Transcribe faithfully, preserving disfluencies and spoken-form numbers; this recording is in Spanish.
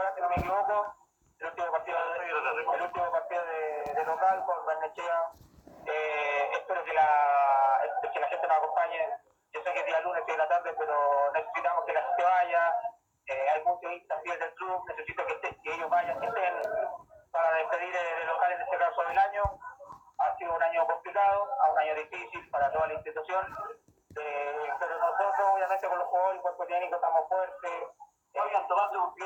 Curicó, si no me equivoco, el último partido de, el último partido de, de local con Barnechea. Eh, espero que la, que la gente nos acompañe. Yo sé que es día lunes, seis de la tarde, pero necesitamos que la gente vaya. Eh, hay muchos hinchas fieles del club, necesito que, esté, que ellos vayan, que estén para despedir de local, en este caso del año. Ha sido un año complicado, un año difícil para toda la institución, eh, pero nosotros obviamente con los jugadores y cuerpo técnico estamos fuertes, eh, tomando un